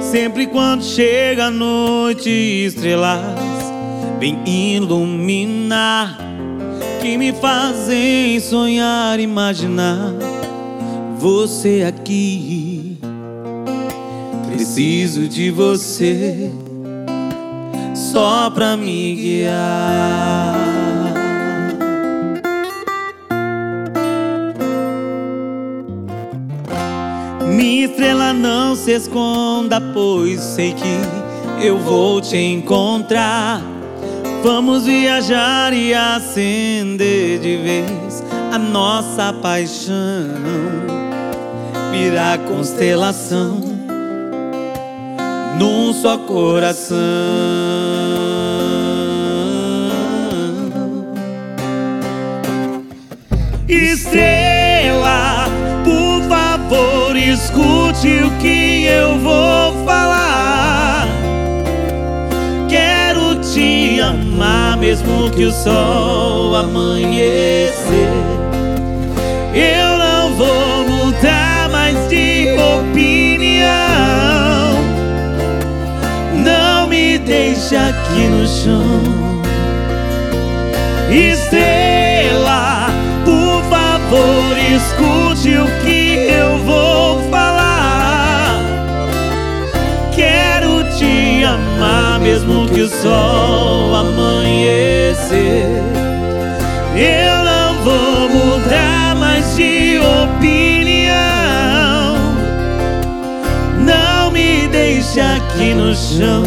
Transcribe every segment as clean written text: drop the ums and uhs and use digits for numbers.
Sempre quando chega a noite, estrelas vêm iluminar, que me fazem sonhar, imaginar você aqui. Preciso de você só pra me guiar. Minha estrela, não se esconda, pois sei que eu vou te encontrar. Vamos viajar e acender de vez a nossa paixão, virar constelação num só coração. Estrela, por favor, escute o que eu vou falar. Quero te amar mesmo que o sol amanhecer. Eu não vou mudar mais de opinião. Não me deixe aqui no chão. Estrela, por favor, escute o que eu vou falar. Quero te amar mesmo que o sol amanhecer. Eu não vou mudar mais de opinião. Não me deixe aqui no chão.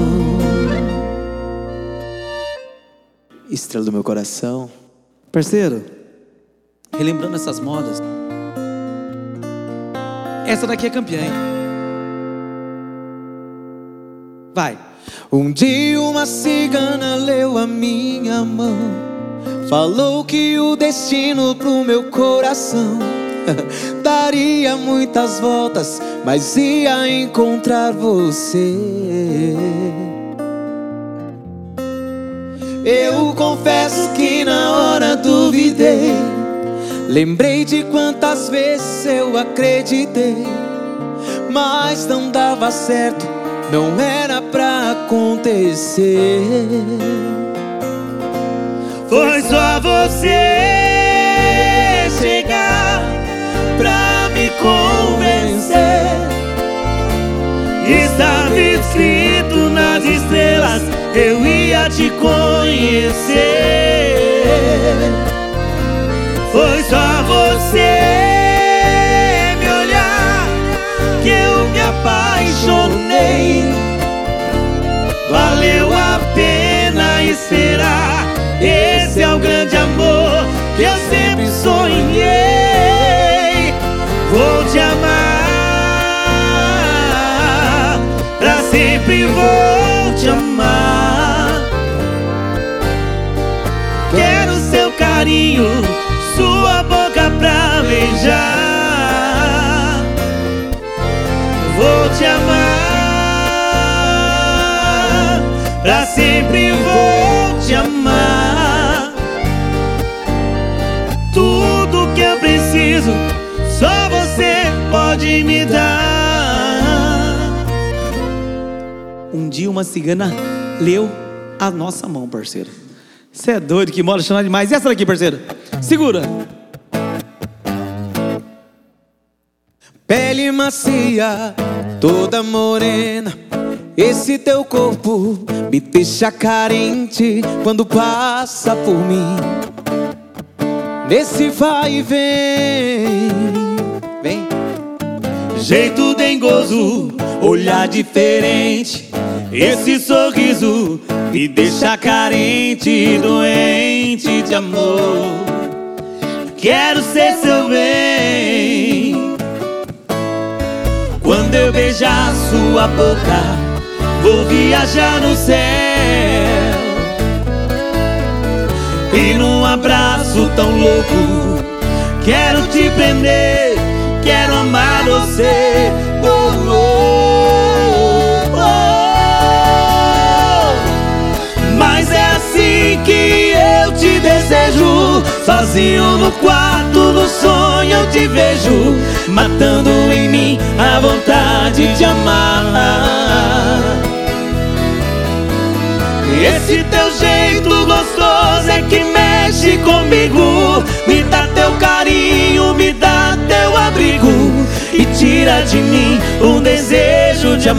Estrela do meu coração. Parceiro, relembrando essas modas, essa daqui é campeã, hein? Vai. Um dia uma cigana leu a minha mão, falou que o destino pro meu coração daria muitas voltas, mas ia encontrar você. Eu confesso que na hora duvidei. Lembrei de quantas vezes eu acreditei, mas não dava certo, não era pra acontecer. Foi só você chegar pra me convencer. Estava escrito nas estrelas, eu ia te conhecer. Foi só você me olhar que eu me apaixonei. Valeu a pena esperar. Esse é o grande amor que eu sempre sonhei. Vou te amar, pra sempre vou te amar. Quero seu carinho, sua boca pra beijar. Vou te amar, pra sempre vou te amar. Tudo que eu preciso, só você pode me dar. Um dia uma cigana leu a nossa mão, parceiro. Cê é doido, que moda chama demais. E essa daqui, parceiro? Segura. Pele macia, toda morena, esse teu corpo me deixa carente quando passa por mim. Nesse vai e vem, vem. Jeito dengoso, olhar diferente, esse sorriso me deixa carente, doente de amor. Quero ser seu bem. Quando eu beijar sua boca, vou viajar no céu. E num abraço tão louco, quero te prender, quero amar você. Oh, oh, oh. Mas é assim que eu te desejo, sozinho no quarto, no sonho eu te vejo, matando em mim a vontade de amar. Esse teu jeito gostoso é que mexe comigo. Me dá teu carinho, me dá teu abrigo e tira de mim um desejo de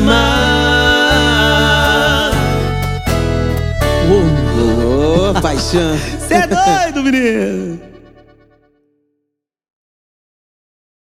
amar. Paixão. Cê é doido, menino.